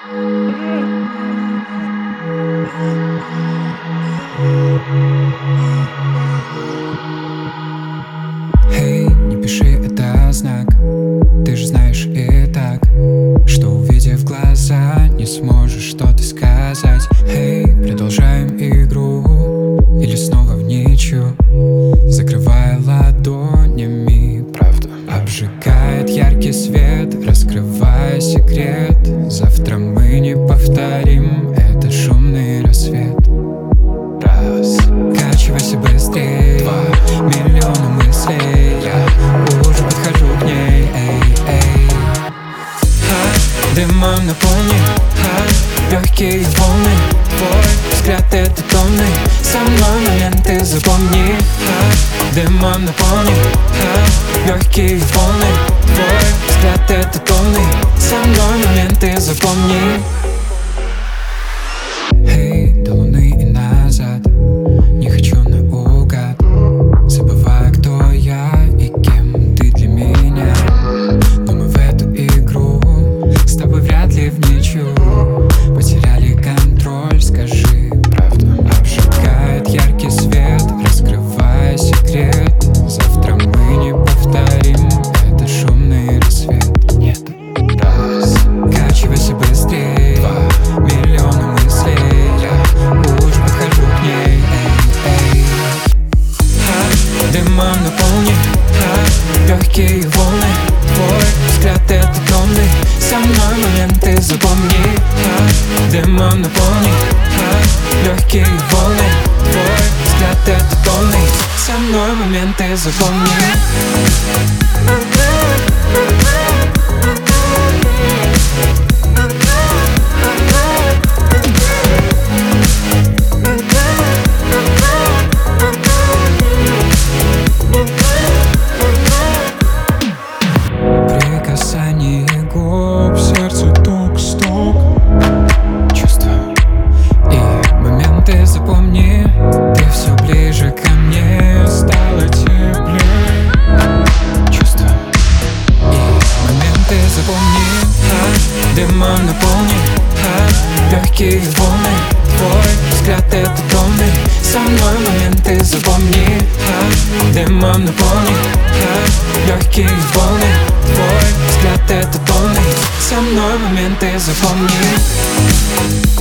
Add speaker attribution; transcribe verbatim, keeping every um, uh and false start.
Speaker 1: Эй, не пиши, это знак. Ты же знаешь и так, что, увидев глаза, не сможешь что-то сказать. Эй, продолжаем игру или снова в ничью, закрывая ладонями правду. Обжигает яркий свет, раскрывая секрет. Завтра мы не повторим, это шумный рассвет. Раз, качивайся быстрее. Два, миллионы мыслей. Я уже подхожу к ней. Эй, эй. А, дымом наполни, а, легкие волны. Твой взгляд это томный. Со мной моменты запомни. А, дымом наполни, а, легкие волны. Твой взгляд это томный. Со мной моменты запомни. Эй, до луны и назад. Не хочу наугад, забывая, кто я и кем ты для меня. Но мы в эту игру с тобой вряд ли в ничью. Потеряли контроль, скажи правду. Обжигает яркий свет, раскрывая секрет. Завтра мы не повторим, это шумный рассвет. Нет. Раз, качивайся быстрее. Два, миллионы мыслей. Я уже подхожу к ней. Эй, эй. А, дымом наполни, а, легкие волны. Твой взгляд это томный. Со мной моменты запомни. А, дымом наполни, а, легкие волны. Твой взгляд это томный. Со мной моменты запомни. Прикасание губ, сердце ток-сток. Чувства и моменты запомни. Ты все ближе ко мне, стало теплее. Чувства и моменты запомни. А, дымом наполни, а, легкие волны. Твой взгляд это томный. Со мной моменты запомни. А, дымом наполни, а, легкие волны. Твой взгляд это томный. Со мной моменты запомни.